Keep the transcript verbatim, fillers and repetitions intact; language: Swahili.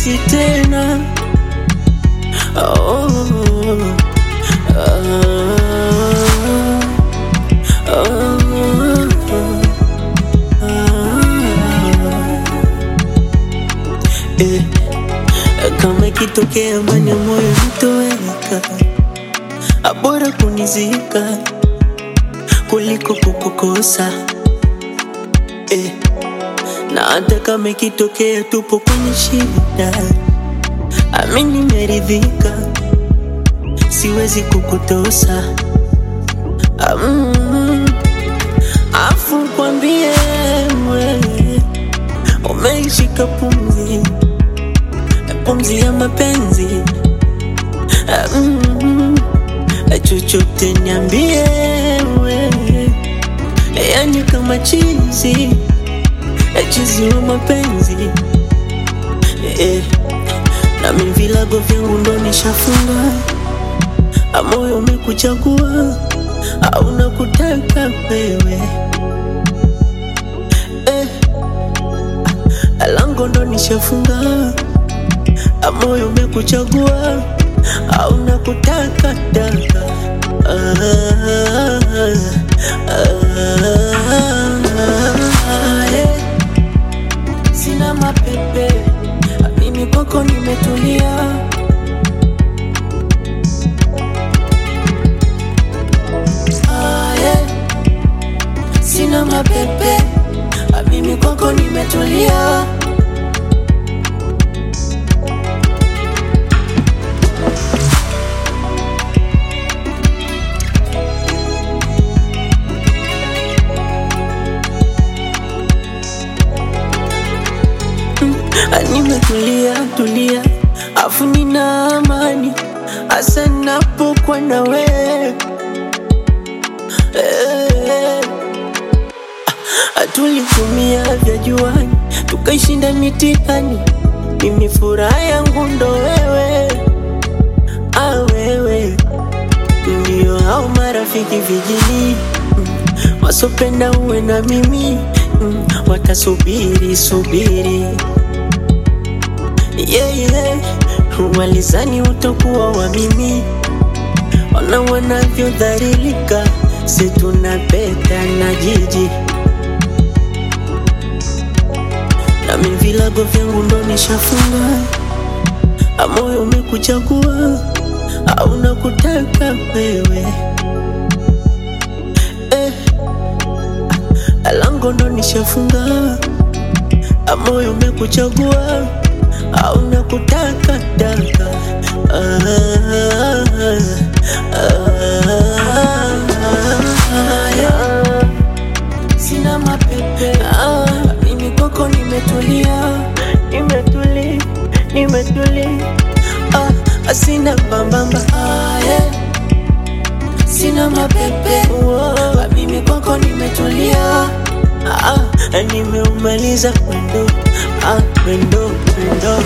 mapenzi tena. Oh, ah, ah, ah. Eh, kama ikitokea ndani ya moyo nitoweka, bora kunizika kuliko kukukosa. Eh, na hata kama ikitokea tupo kwenye shida, amini nimeridhika, siwezi kukutosa. Mm, afu kwambie wewe umeishika pumzi, pumzi ya mapenzi. Mm, chochote niambie wewe, yani kama chizi, chizi wa mapenzi. Eh, na mimi vilago vyangu ndo nishafunga, moyo umekuchagua au nakutaka wewe. Eh, lango ndo nishafunga, moyo umekuchagua au nakutaka daka. Ah, ah, ah, eh. Sina mapepe, mimi kwako nimetulia. Ah, eh. Sina mapepe, mimi kwako nimetulia. Nimetulia tulia, afu nina amani hasa napokuwa na wewe. Eh, tulitumia vya juani tukaishinda mitihani, mimi furaha yangu ndo wewe. Ah, wewe ndio hao marafiki vijini, mm, wasopenda uwe na mimi, mm, watasubiri subiri. Yeah, yeah. Walizani utakuwa wa mimi, ona wanavyodhalilika, si tunapeta na jiji. Na mimi vilago vyangu ndo nishafunga, moyo umekuchagua au nakutaka wewe. Eh, lango ndo nishafunga, moyo umekuchagua au nakutaka daka. Ah, ah, ah, yeah. Sina mapepe, ah, mimi kwako nimetulia, nimetuli, nimetuli. Ah, sina mbambamba, ah, yeah. Sina mapepe, oh, mimi kwako nimetulia. Ah, nimeumaliza mwendo, ah, mwendo, mwendo.